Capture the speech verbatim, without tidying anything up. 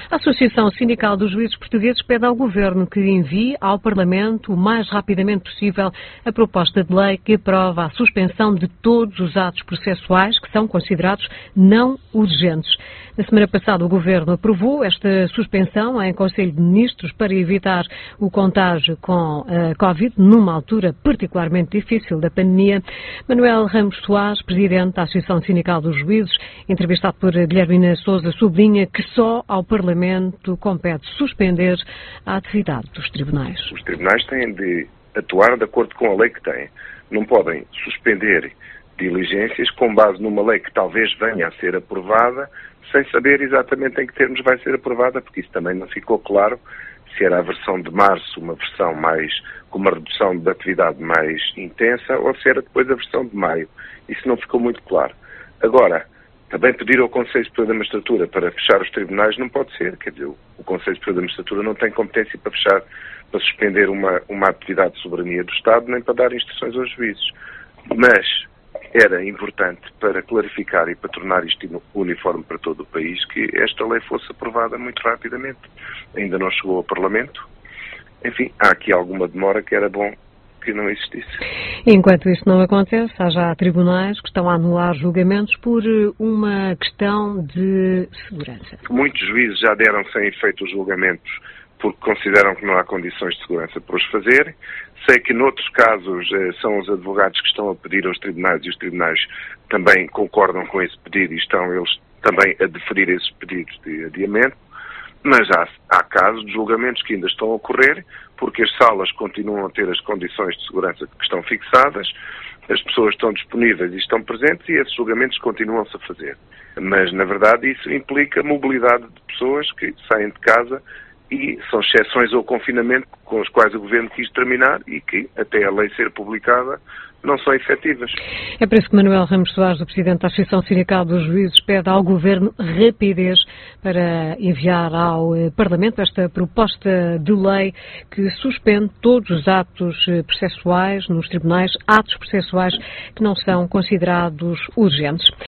A Associação Sindical dos Juízes Portugueses pede ao Governo que envie ao Parlamento o mais rapidamente possível a proposta de lei que aprova a suspensão de todos os atos processuais que são considerados não urgentes. Na semana passada, o Governo aprovou esta suspensão em Conselho de Ministros para evitar o contágio com a Covid, numa altura particularmente difícil da pandemia. Manuel Ramos Soares, presidente da Associação Sindical dos Juízes, entrevistado por Guilhermina Sousa, sublinha que só ao Parlamento compete suspender a atividade dos tribunais. Os tribunais têm de atuar de acordo com a lei que têm. Não podem suspender diligências com base numa lei que talvez venha a ser aprovada, sem saber exatamente em que termos vai ser aprovada, porque isso também não ficou claro se era a versão de março, uma versão mais com uma redução de atividade mais intensa, ou se era depois a versão de maio. Isso não ficou muito claro. Agora, também pedir ao Conselho Superior da Magistratura para fechar os tribunais não pode ser. Quer dizer, o Conselho Superior da Magistratura não tem competência para fechar, para suspender uma, uma atividade de soberania do Estado, nem para dar instruções aos juízes. Mas era importante, para clarificar e para tornar isto uniforme para todo o país, que esta lei fosse aprovada muito rapidamente. Ainda não chegou ao Parlamento. Enfim, há aqui alguma demora que era bom que não existisse. Enquanto isso não acontece, há já tribunais que estão a anular julgamentos por uma questão de segurança. Muitos juízes já deram sem efeito os julgamentos porque consideram que não há condições de segurança para os fazerem. Sei que noutros casos eh, são os advogados que estão a pedir aos tribunais e os tribunais também concordam com esse pedido e estão eles também a deferir esses pedidos de adiamento. Mas há, há casos de julgamentos que ainda estão a ocorrer porque as salas continuam a ter as condições de segurança que estão fixadas, as pessoas estão disponíveis e estão presentes e esses julgamentos continuam-se a fazer. Mas, na verdade, isso implica mobilidade de pessoas que saem de casa e são exceções ao confinamento com os quais o Governo quis terminar e que, até a lei ser publicada, não são efetivas. É por isso que Manuel Ramos Soares, o Presidente da Associação Sindical dos Juízes, pede ao Governo rapidez para enviar ao Parlamento esta proposta de lei que suspende todos os atos processuais nos tribunais, atos processuais que não são considerados urgentes.